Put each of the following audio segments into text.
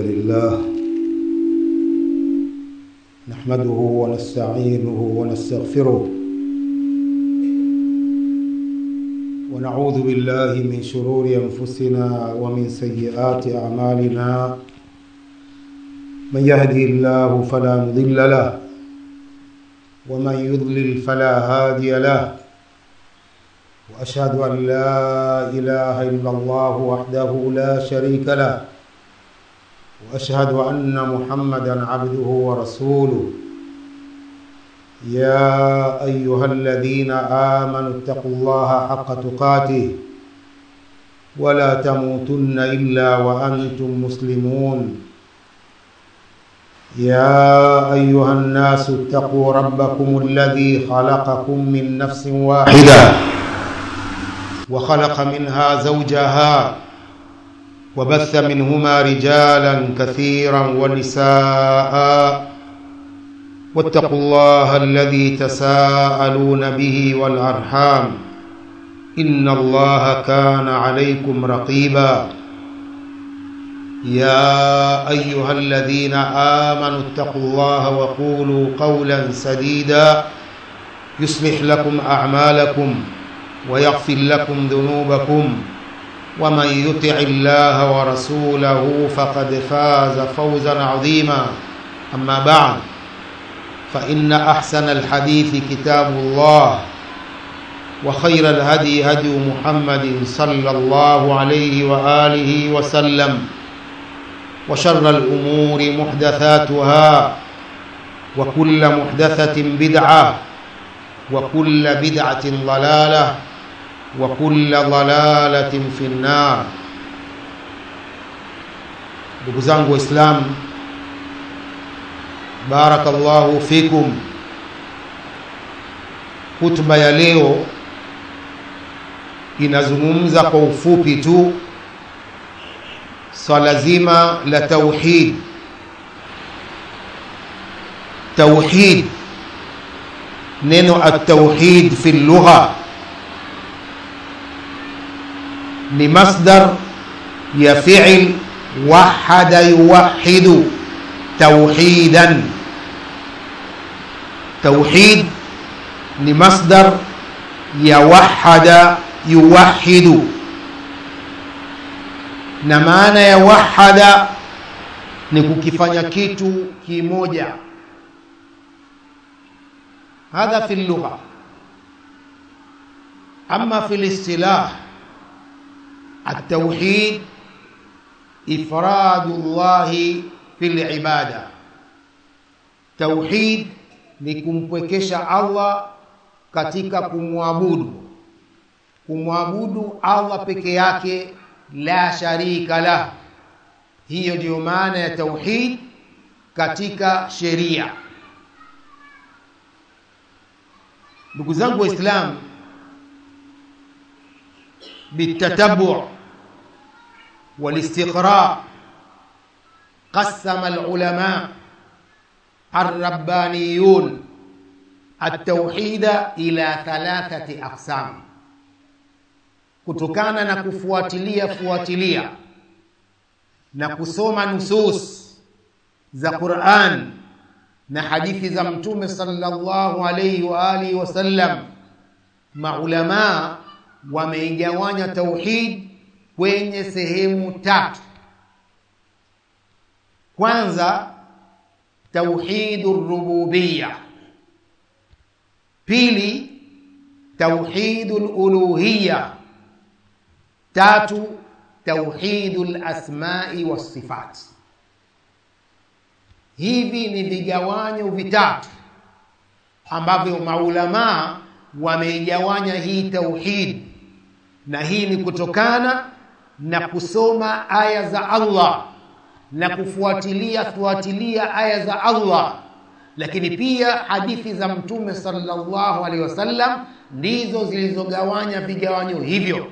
لله نحمده ونستعينه ونستغفره ونعوذ بالله من شرور أنفسنا ومن سيئات أعمالنا من يهدي الله فلا مضل له ومن يضلل فلا هادي له وأشهد أن لا إله إلا الله وحده لا شريك له وأشهد أن محمدًا عبده ورسوله يا أيها الذين آمنوا اتقوا الله حق تقاته ولا تموتن إلا وأنتم مسلمون يا أيها الناس اتقوا ربكم الذي خلقكم من نفس واحدة وخلق منها زوجها وبث منهما رجالا كثيرا ونساء واتقوا الله الذي تساءلون به والأرحام إن الله كان عليكم رقيبا يا أيها الذين آمنوا اتقوا الله وقولوا قولا سديدا يصلح لكم أعمالكم ويغفر لكم ذنوبكم ومن يطع الله ورسوله فقد فاز فوزا عظيما أما بعد فإن أحسن الحديث كتاب الله وخير الهدي هدي محمد صلى الله عليه وآله وسلم وشر الأمور محدثاتها وكل محدثة بدعة وكل بدعة ضلالة وكل ضلالة في النار. Ndugu zangu Waislamu, barakallahu fikum. Hutuba ya leo inazungumza kwa ufupi tu swala zima la tauhid. Tauhid, neno at-tauhid fi lugha ni masdar ya fi'l wahada yuwahhidu توحيدا. توحيد ni masdar ya wahada yuwahhidu, na maana ya wahada ni kukifanya kitu kimoja. Hadha fi lugha. Amma fi istilah, at-tauhid ifradullahi fil ibada. Tauhid ni kumpwekesha Allah katika kumwabudu Allah peke yake, la sharika la. Hiyo ndio maana ya tauhid katika sheria. Ndugu zangu Waislamu, bitatabu' walistiqra' قسم العلماء الربانيون التوحيد إلى 3 أقسام. kutokana na kufuatilia na kusoma nusus za Qur'an na hadithi za Mtume sallallahu alayhi wa alihi wasallam, maulama wameigawanya tauhid kwenye sehemu 3. Kwanza, tauhidur rububiyya. Pili, tauhidul uluhiyya. Tatu, tauhidul asma'i was sifat. Hivi ni vigawanyo vitatu ambavyo maulama wameigawanya hii tauhid, na hii ni kutokana na kusoma aya za Allah na kufuatilia aya za Allah, lakini pia hadithi za Mtume sallallahu alaihi wasallam ndizo zilizogawanya vigawanyo hivyo.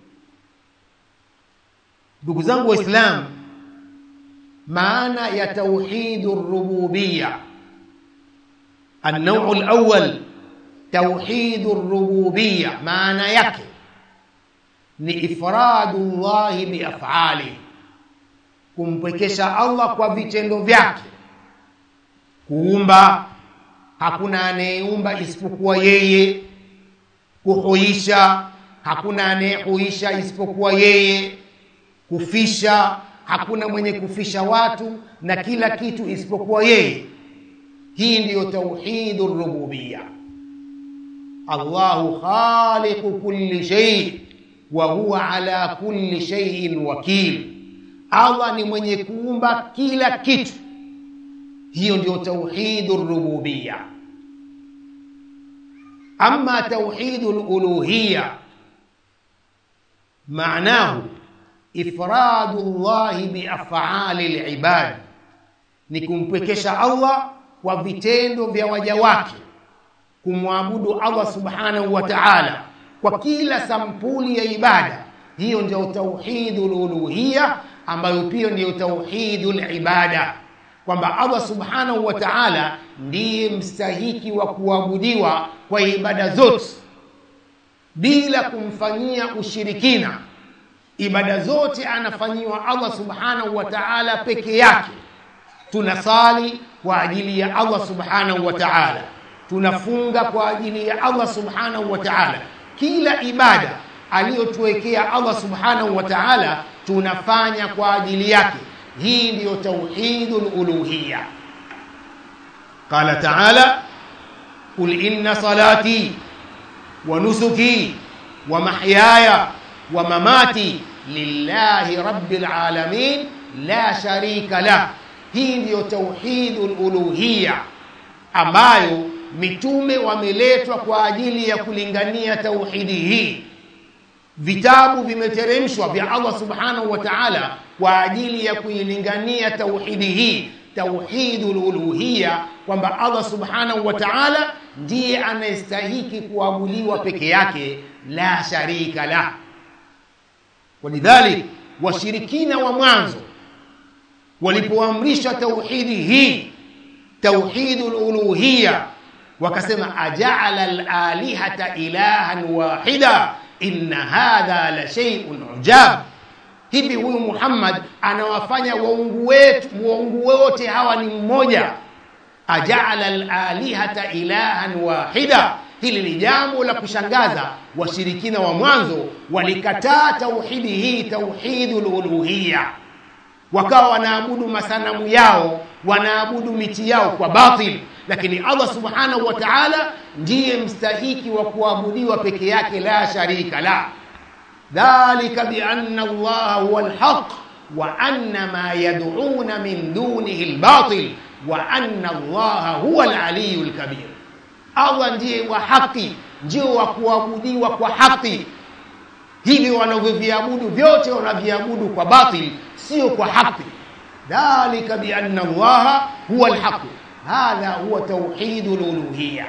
Ndugu zangu Waislamu, maana ya tauhidur rububiyya, an-naw' al-awwal tauhidur rububiyya, maana yake ni ifradullahi biaf'ali, kumpwekesha Allah kwa vitendo vyake. Kuumba, hakuna anayeumba isipokuwa yeye. Kuhuisha, hakuna anayehuisha isipokuwa yeye. Kufisha, hakuna mwenye kufisha watu na kila kitu isipokuwa yeye. Hii ndiyo tauhidur rububiyya. Allahu khaliqu kulli shay wa huwa ala kulli shay'in wakil. Allah ni mwenye kuumba kila kitu. Hiyo ndio tauhidur rububiyya. Amma tauhidul uluhiyya maanahu ifradullah biaf'alil ibad, ni kumpwekesha Allah kwa vitendo vya waja wake, kumwabudu Allah subhanahu wa ta'ala kwa kila sampuli ya ibada. Hiyo ndio tauhidul uluhiyya, ambayo pia ndio tauhidul ibada, kwamba Allah subhanahu wa ta'ala ndiye mstahiki wa kuabudiwa kwa ibada zote bila kumfanyia ushirikina. Ibada zote anafanyiwa Allah subhanahu wa ta'ala peke yake. Tunasali kwa ajili ya Allah subhanahu wa ta'ala, tunafunga kwa ajili ya Allah subhanahu wa ta'ala. Kila ibada aliyotuwekea Allah subhanahu wa ta'ala tunafanya kwa ajili yake. Hii ndiyo tauhidul uluhiyya. Qala ta'ala, qul inna salati wa nusuki wa mahyaya wa mamati lillahi rabbil alamin la sharika lah. Hii ndiyo tauhidul uluhiyya ambayo mitume wameletwa kwa ajili ya kulingania tauhidi hii. Vitabu vimeteremshwa vya Allah subhanahu wa ta'ala kwa ajili ya kuilingania tauhidi hii, tauhidul uluhiyya, kwamba Allah subhanahu wa ta'ala ndiye anayestahiki kuabudiwa peke yake, la sharika la. Walidhalik washirikina wa mwanzo walipoamrisha tauhidi hii, tauhidul uluhiyya, wakasema aja'ala al-alihata ilahan wahida inna hadha la shay'un ujab. Hivi huyu Muhammad anawafanya waungu wote hawa ni mmoja? Aja'ala al-alihata ilahan wahida. Hili ni jambo la kushangaza. Washirikina wa mwanzo walikataa tauhidi hii, tauhidul uluhiyya, wakawa wanaabudu masanamu yao, wanaabudu miti yao kwa batil. Lakini Allah subhanahu wa ta'ala ndiye mstahiki wa kuabudiwa peke yake, la sharika la. Dhalika bi anna Allah huwa al-haq wa anna ma yad'una min dunihi al-batil wa anna Allah huwa al-aliyyul kabir. Allah ndiye wa haki, ndio wa kuabudiwa kwa haki. Hivi wanavyoviabudu vyote wanaviabudu kwa batil, sio kwa haki. Dhalika bi anna Allah huwa al-haq. Hadha huwa tauhidul uluhiyya.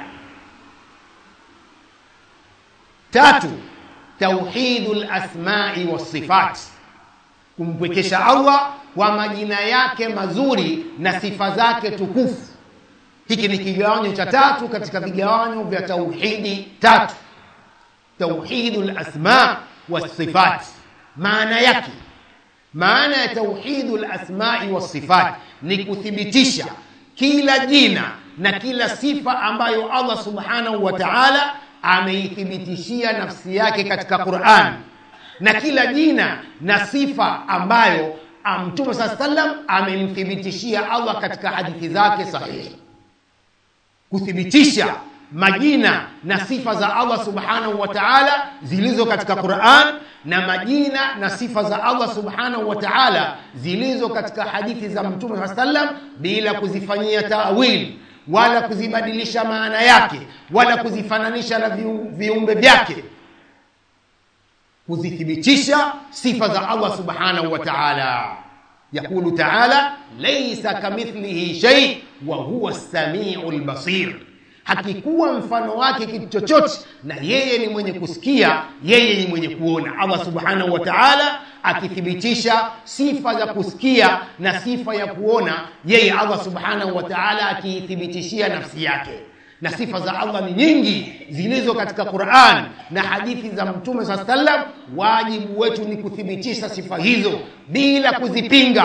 Tatu, tauhidul asma'i was sifat, kumpwekesha Allah kwa majina yake mazuri na sifa zake tukufu. Hiki ni kigawanyo cha tatu katika vigawanyo vya tauhidi tatu. Tauhidul asma' was sifat, maana yake, maana ya tauhidul asma'i was sifat ni kuthibitisha kila jina na kila sifa ambayo Allah subhanahu wa ta'ala ameithibitishia nafsi yake katika Qur'an, na kila jina na sifa ambayo Mtume sallam amemthibitishia Allah katika hadithi zake sahihi. Kuthibitisha majina na sifa za Allah subhanahu wa ta'ala zilizo katika Qur'an na majina na sifa za Allah subhanahu wa ta'ala zilizo katika hadithi za Mtume sallam, bila kuzifanyia ta'wil wala kuzibadilisha maana yake wala kuzifananisha na viumbe vyake. Kuzithibitisha sifa za Allah subhanahu wa ta'ala. Yakulu ta'ala, laysa kamithlihi shay wa huwa as-sami'ul basir. Hakikuwa mfano wake kitu chochote, na yeye ni mwenye kusikia, yeye ni mwenye kuona. Allah subhanahu wa ta'ala akithibitisha sifa za kusikia na sifa ya kuona, yeye Allah subhanahu wa ta'ala akithibitishia nafsi yake. Na sifa za Allah ni nyingi zilizo katika Qur'an na hadithi za Mtume sallam. Wajibu wetu ni kuthibitisha sifa hizo bila kuzipinga,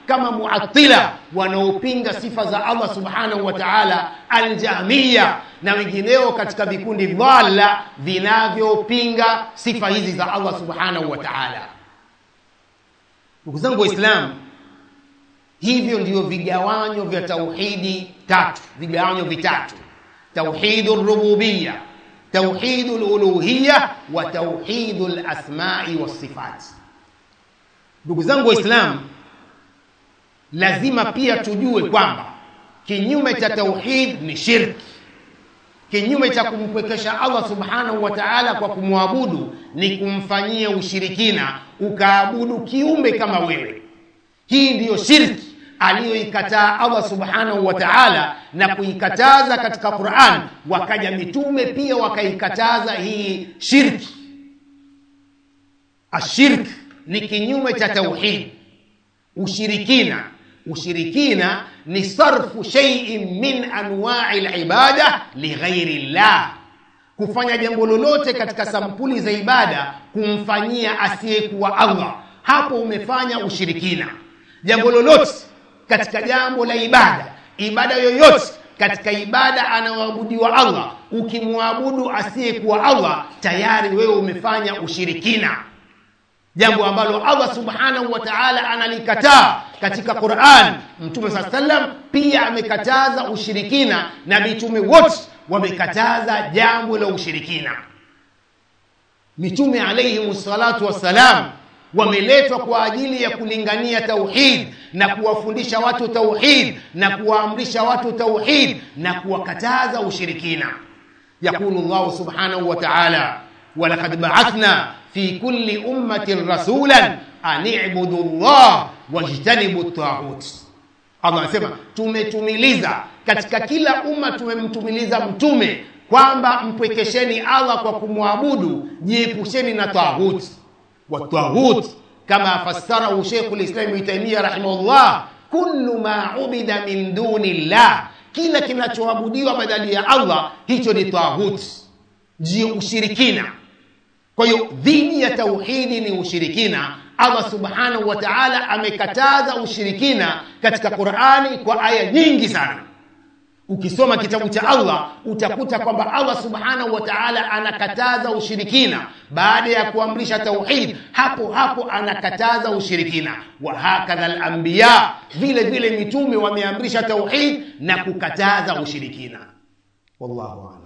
kama Mu'attila wanaopinga sifa za Allah subhanahu wa ta'ala, Al-Jahmiyya na wengineo katika vikundi dhalla vinavyopinga sifa hizi za Allah subhanahu wa ta'ala. Ndugu zangu Waislamu, hivyo ndio vigawanyo vya tauhidi tatu, vigawanyo vitatu: tauhidur rububiyya, tauhidul uluhiyya wa tauhidul asma'i was sifat. Ndugu zangu Waislamu, lazima pia tujue kwamba kinyume cha tauhid ni shirki. Kinyume cha kumpwekesha Allah subhanahu wa ta'ala kwa kumwabudu ni kumfanyia ushirikina, ukaabudu kiumbe kama wewe. Hii ndiyo shirki aliyoikataa Allah subhanahu wa ta'ala na kuikataza katika Qur'an. Wakaja mitume pia wakaikataza hii shirki. Ashirk ni kinyume cha tauhid. Ushirikina ni sarfu shay'in min anwa'i al-ibada li ghairi Allah, kufanya jambo lolote katika sampuli za ibada kumfanyia asiyekuwa Allah. Hapo umefanya ushirikina. Jambo lolote katika jambo la ibada yoyote katika ibada anaoabudiwa Allah, ukimwabudu asiyekuwa Allah, tayari wewe umefanya ushirikina, jambo ambalo Allah subhanahu wa ta'ala analikataa katika Qur'an. Mtume sallam pia amekataza ushirikina na mitume wote wamekataza jambo la ushirikina. Mitume alayhi salatu wassalam wameletwa kwa ajili ya kulingania tauhid na kuwafundisha watu tauhid na kuwaamrisha watu tauhid na kuwakataza ushirikina. Yaqulu Allah subhanahu wa ta'ala: walaqad ba'athna fi kulli ummatin rasulan an i'budu Allah wajtanibu at-taghut. Allah anasema tumetumiliza katika kila umma, tumemtumiliza mtume kwamba mpwekesheni Allah kwa kumwabudu, jiepusheni na taghut. Wat-taghut kama fassarahu Sheikh al-Islam Ibn Taymiyyah rahimahullah, kullu ma ubida min dunillah, kila kinachoabudiwa badala ya Allah, hicho ni taghut, ndio ushirikina. Kwa hiyo dhidi ya tauhidi ni ushirikina. Allah subhanahu wa ta'ala amekataza ushirikina katika Qur'ani kwa aya nyingi sana. Ukisoma kitabu cha Allah utakuta kwamba Allah subhanahu wa ta'ala anakataza ushirikina baada ya kuamrisha tauhid, hapo hapo anakataza ushirikina. Wa hakadha al-anbiya, vile vile mitume wameamrisha tauhid na kukataza ushirikina. Wallahu a'lam.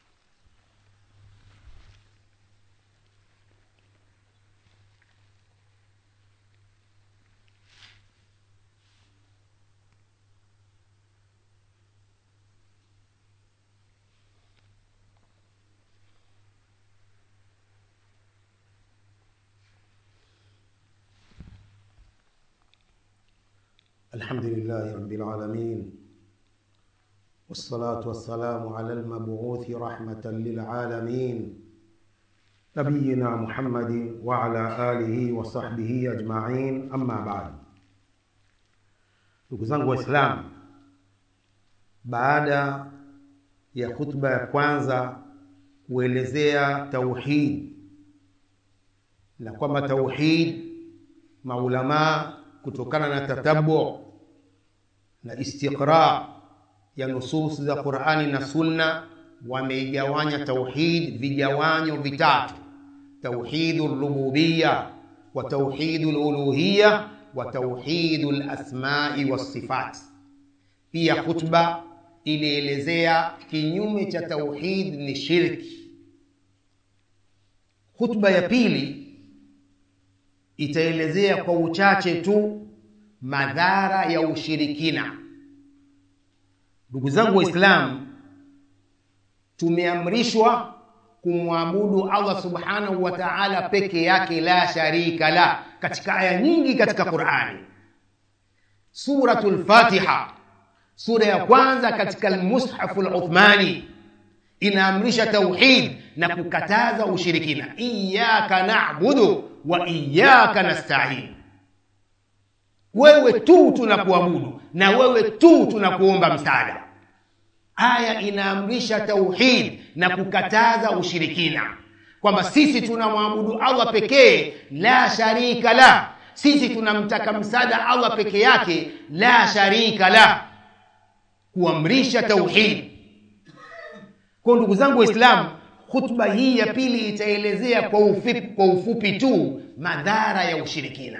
الحمد لله رب العالمين، والصلاة والسلام على المبعوث رحمة للعالمين نبينا محمد وعلى آله وصحبه أجمعين. أما بعد. ndugu zangu Waislamu, baada ya khutba ya kwanza kuelezea tauhid na kwamba tauhid maulama kutokana na tatabu na istiqra ya nusus za Qur'ani na Sunna wameigawanya tauhid vigawanyo vitatu: tauhidur rububiyya wa tauhidul uluhiyya wa tauhidul asma'i was sifat. Pia khutba ilielezea kinyume cha tauhid ni shirki. Khutba ya pili itaelezea kwa uchache tu madhara ya ushirikina. Ndugu zangu Waislamu, tumeamrishwa kumwabudu Allah subhanahu wa ta'ala peke yake, la sharika la, katika aya nyingi katika Qur'ani. Suratul Fatiha, sura ya kwanza katika al-Mushaf al-Uthmani, inaamrisha tauhid na kukataza ushirikina. Iyyaka na'budu wa iyyaka nasta'in, wewe tu tunakuabudu na wewe tu tunakuomba msaada. Aya inaamrisha tauhid na kukataza ushirikina, kwamba sisi tunamwabudu Allah pekee, la sharika la, sisi tunamtaka msaada Allah peke yake, la sharika la, kuamrisha tauhid. Kwa ndugu zangu Waislamu, khutba hii ya pili itaelezea kwa ufupi tu madhara ya ushirikina.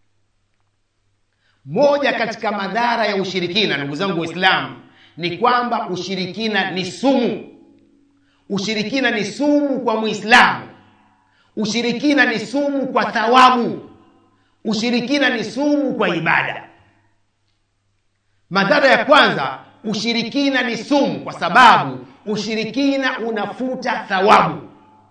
Moja katika madhara ya ushirikina, ndugu zangu Waislamu, ni kwamba ushirikina ni sumu. Ushirikina ni sumu kwa Muislamu. Ushirikina ni sumu kwa thawabu. Ushirikina ni sumu kwa ibada. Madhara ya kwanza, ushirikina ni sumu kwa sababu ushirikina unafuta thawabu.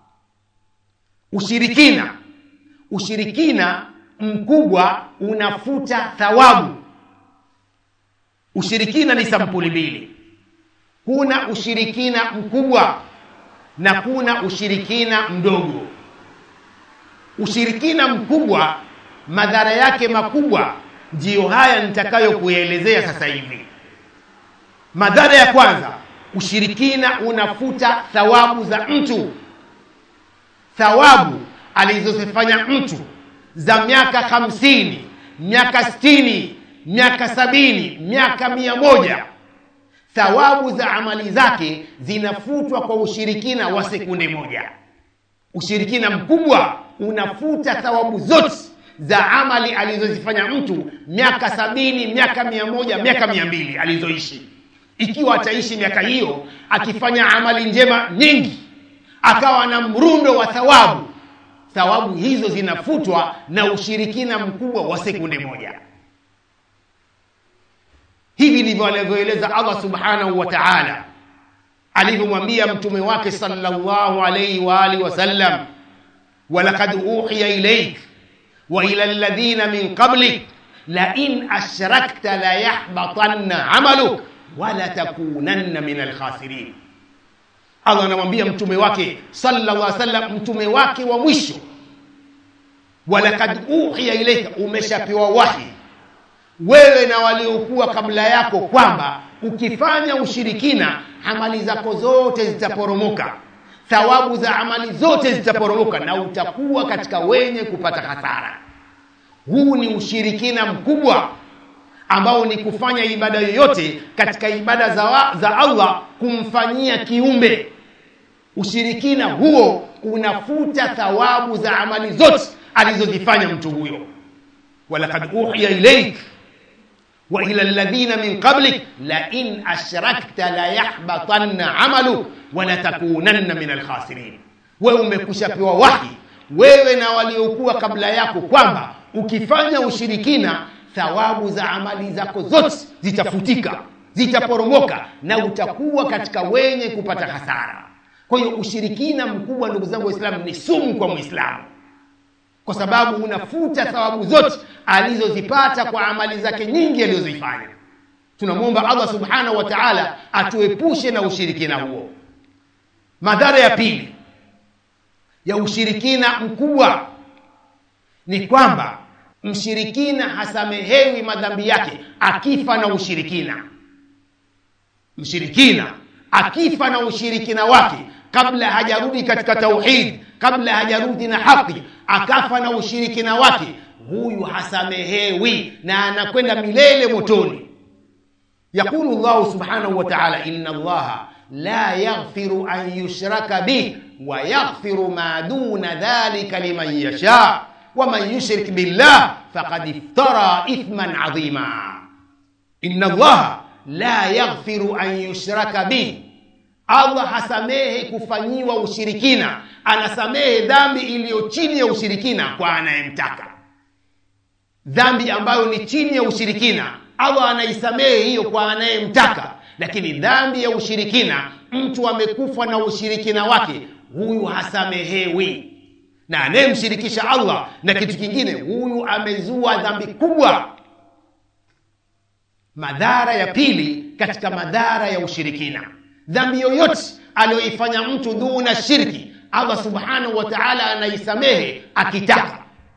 Ushirikina mkubwa unafuta thawabu. Ushirikina ni sampuli mbili. Kuna ushirikina mkubwa na kuna ushirikina mdogo. Ushirikina mkubwa, madhara yake makubwa ndiyo haya nitakayo kuelezea sasa hivi. Madhara ya kwanza, ushirikina unafuta thawabu za mtu. Thawabu alizozifanya mtu za miaka 50, miaka 60, miaka 70, miaka 100, thawabu za amali zake zinafutwa kwa ushirikina wa sekunde moja. Ushirikina mkubwa unafuta thawabu zote za amali alizozifanya mtu miaka 70, miaka 100, miaka 200 alizoishi. Ikiwa ataishi miaka hiyo akifanya amali njema nyingi, akawa na mrundo wa thawabu hizo zinafutwa na ushirikina mkubwa wa sekunde moja. Hivi ndivyo alivyoeleza Allah subhanahu wa ta'ala alivyomwambia mtume wake sallallahu alayhi wa alihi wasallam, walaqad uhiya ilayk wa ila alladhina min qablik la in ashrakta la yahbatanna 'amaluk wa la takunanna min al-khasirin. Allah anamwambia mtume wake sallallahu alayhi wasallam, mtume wake wa mwisho, walaqad uhiya ilayka, umeshapewa wahi wewe na waliokuwa kabla yako kwamba ukifanya ushirikina amali zako zote zitaporomoka, thawabu za amali zote zitaporomoka na utakuwa katika wenye kupata hasara. Huu ni ushirikina mkubwa ambao ni kufanya ibada yoyote katika ibada za Allah kumfanyia kiumbe. Ushirikina huo unafuta thawabu za amali zote alizozifanya mtu huyo. Walaqad uhiya ilayk wa ila alladhina min qablik la in ashrakta la yahbatanna 'amaluk wa la takunanna min al-khasirin. Wewe umekushapewa wahi wewe na waliokuwa kabla yako kwamba ukifanya ushirikina thawabu za amali zako zote zitafutika, zitaporomoka na utakuwa katika wenye kupata hasara. Kwa hiyo ushirikina mkubwa, ndugu zangu Waislamu, ni sumu kwa Muislamu, kwa sababu unafuta thawabu zote alizozipata kwa amali zake nyingi alizozifanya. Tunamuomba Allah subhanahu wa ta'ala atuepushe na ushirikina huo. Madhara ya pili ya ushirikina mkubwa ni kwamba mshirikina hasamehewi madhambi yake akifa na ushirikina. Mshirikina akifa na ushirikina wake, kabla hajarudi katika tauhid, kabla hajarudi na haki, akafa na ushirikina wake, huyu hasamehewi na anakwenda milele motoni. Yakulu Allah subhanahu wa ta'ala, inna Allah la yaghfiru an yushraka bih wa yaghfiru ma duna dhalika liman yasha wa man yushrik billah faqad iftara ithman 'azima. Inna Allah la yaghfiru an yushraka bih, Allah hasamehe kufanyiwa ushirikina, anasamehe dhambi iliyo chini ya ushirikina kwa anayemtaka. Dhambi ambayo ni chini ya ushirikina Allah anaisamehe hiyo kwa anayemtaka, lakini dhambi ya ushirikina, mtu amekufa na ushirikina wake, huyu hasamehewi. Na anayemshirikisha Allah na kitu kingine, huyu amezua dhambi kubwa. Madhara ya pili katika madhara ya ushirikina, dhambi yoyote aliyoifanya mtu duna shirki, Allah subhanahu wa ta'ala anaisamehe akitaka.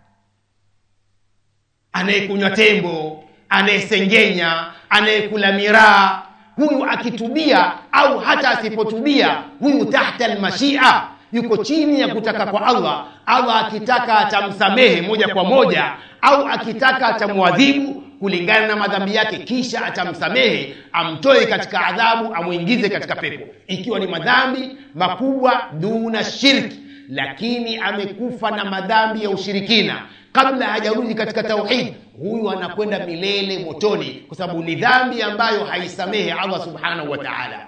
Anayekunywa tembo, anayesengenya, anayekula miraa, huyu akitubia au hata asipotubia, huyu tahta almashia, yuko chini ya kutaka kwa Allah. Allah akitaka atamsamehe moja kwa moja, au akitaka atamwadhibu kulingana na madhambi yake, kisha atamsamehe, amtoe katika adhabu, amuingize katika pepo, ikiwa ni madhambi makubwa duna shirki. Lakini amekufa na madhambi ya ushirikina kabla hajarudi katika tauhid, huyu anakwenda milele motoni, kwa sababu ni dhambi ambayo haisamehe Allah subhanahu wa ta'ala.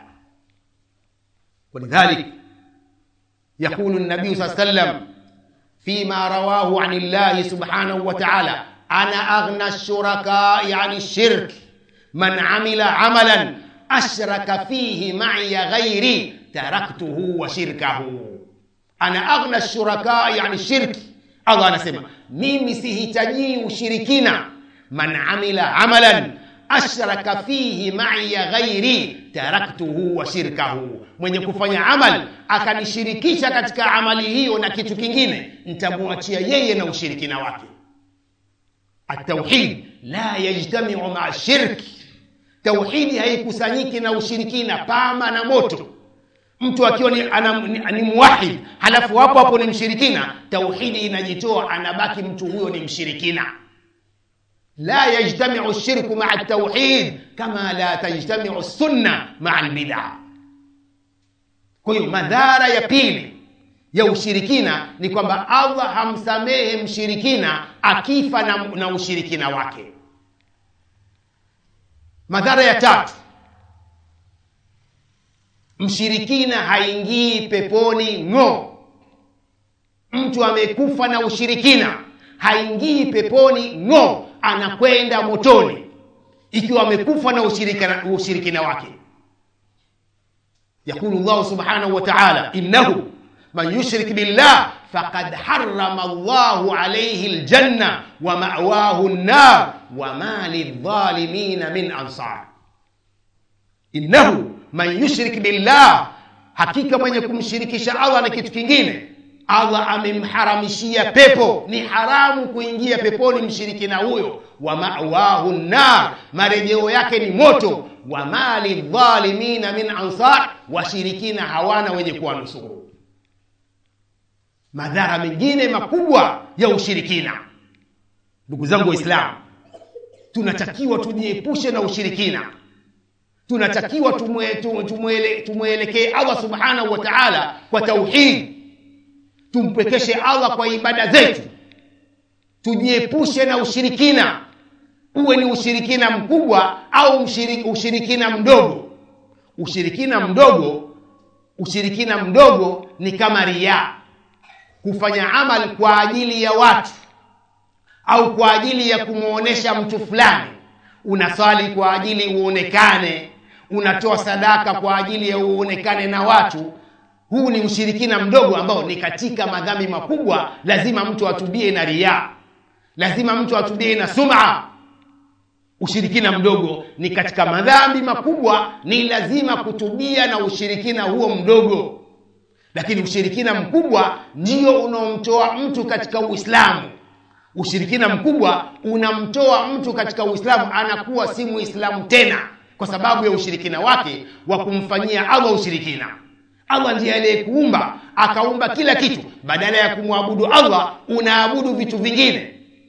ولذلك يقول النبي صلى الله عليه وسلم فيما رواه عن الله سبحانه وتعالى: أنا أغنى الشركاء عن الشرك، من عمل عملا أشرك فيه معي غيري تركته وشركه. أنا أغنى الشركاء عن الشرك. Allah anasema mimi sihitaji ushirikina. Man amila amalan ashraka fihi ma'i ghairi taraktuhu wa shirkahu, mwenye kufanya amal akanishirikisha katika amali hiyo na kitu kingine, nitamwachia yeye na ushirikina wake. At-tauhid la yajtami'u ma'a shirk. Tauhidi haikusanyiki na ushirikina, pama na moto. Mtu akiwa ni muwahid halafu hapo ni mshirikina, tauhidi inajitoa, anabaki mtu huyo ni mshirikina. La yajtami'u ash-shirku ma'a at-tauhid kama la tajtami'u as-sunnah ma'a al-bid'ah. Kwa hiyo madhara ya pili ya ushirikina ni kwamba Allah hamsamehe mshirikina akifa na ushirikina wake. Madhara ya tatu, mshirikina haingii peponi ngo. Mtu amekufa na ushirikina haingii peponi ngo, anakwenda motoni ikiwa amekufa na ushirikina wake. Yakulu Allah subhanahu wa ta'ala: innahu man yushrik billah faqad harrama Allahu alayhi aljanna wa ma'wahu an-nar wa ma lidh-dhalimin min ansar. Innahu man yushrik billah, hakika mwenye kumshirikisha Allah na kitu kingine, Allah amemharamishia pepo, ni haramu kuingia peponi mshirikina huyo. Wa ma'wahu an-nar, marejeo yake ni moto. Wa ma lidh-dhalimin min ansar, washirikina hawana wenye kuwanusuru. Madhara mengine makubwa ya ushirikina. Ndugu zangu Waislamu, tunatakiwa tujiepushe na ushirikina. Tunatakiwa tumuelekee Allah subhanahu wa ta'ala kwa tauhid, tumpekeshe Allah kwa ibada zetu, tujiepushe na ushirikina, uwe ni ushirikina mkubwa au ushirikina mdogo. Ushirikina mdogo ni kama riya, kufanya amal kwa ajili ya watu au kwa ajili ya kumuonesha mtu fulani. Unasali kwa ajili uonekane, unatoa sadaka kwa ajili ya uonekane na watu. Huu ni ushirikina mdogo ambao ni katika madhambi makubwa. Lazima mtu atubie na riya, lazima mtu atubie na sum'a. Ushirikina mdogo ni katika madhambi makubwa, ni lazima kutubia na ushirikina huo mdogo. Lakini ushirikina mkubwa ndio unaomtoa mtu katika Uislamu. Ushirikina mkubwa unamtoa mtu katika Uislamu, anakuwa si Muislamu tena kwa sababu ya ushirikina wake wa kumfanyia Allah ushirikina. Allah ndiye aliyekuumba, akaumba kila kitu. Badala ya kumwabudu Allah unaabudu vitu vingine.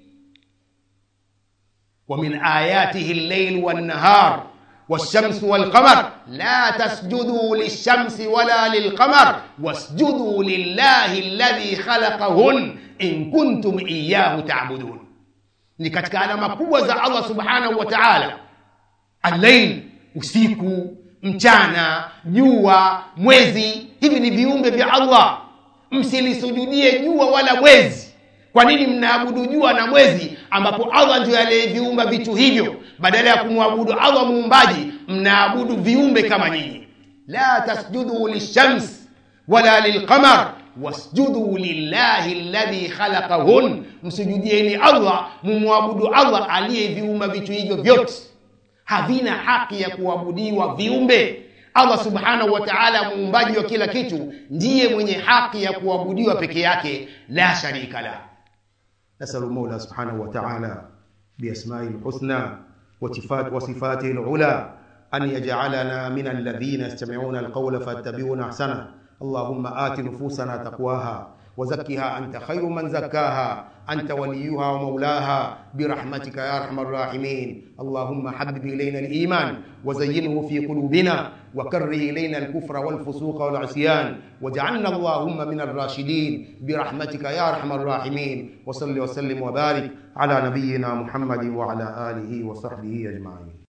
Wa min ayatihi al-layl wan-nahar wash-shamsu wal-qamar la tasjudu lish-shamsi wala lil-qamar wasjudu lillahi alladhi khalaqahun in kuntum iyyahu ta'budun. Ni katika alama kubwa za Allah subhanahu wa ta'ala. Al-layl, usiku, mchana, jua, mwezi, hivi ni viumbe vya Allah. Msilisujudie jua wala mwezi. Kwa nini mnaabudu jua na mwezi ambapo Allah ndiye aliyeviumba vitu hivyo? Badala ya kumwabudu Allah muumbaji, mnaabudu viumbe kama nyinyi. La tasjudu lish-shams wala lil-qamar wasjudu lillahi alladhi khalaqahun, msujudieni Allah, mumwabudu Allah aliyeviumba vitu hivyo vyote. Havina haki ya kuabudiwa viumbe. Allah subhanahu wa ta'ala, muumbaji wa kila kitu, ndiye mwenye haki ya kuabudiwa peke yake, la sharika la. Nasallu Mola subhanahu wa ta'ala biasma'il husna wa sifatihi al-ula an yaj'alana min alladhina yastami'una al-qawla fayattabi'una ahsana اللهم آت نفوسنا تقواها وزكها أنت خير من زكاها أنت وليها ومولاها برحمتك يا أرحم الراحمين. اللهم حبب إلينا الإيمان وزينه في قلوبنا وكره إلينا الكفر والفسوق والعصيان واجعلنا اللهم من الراشدين برحمتك يا أرحم الراحمين. وصل وسلم وبارك على نبينا محمد وعلى آله وصحبه أجمعين.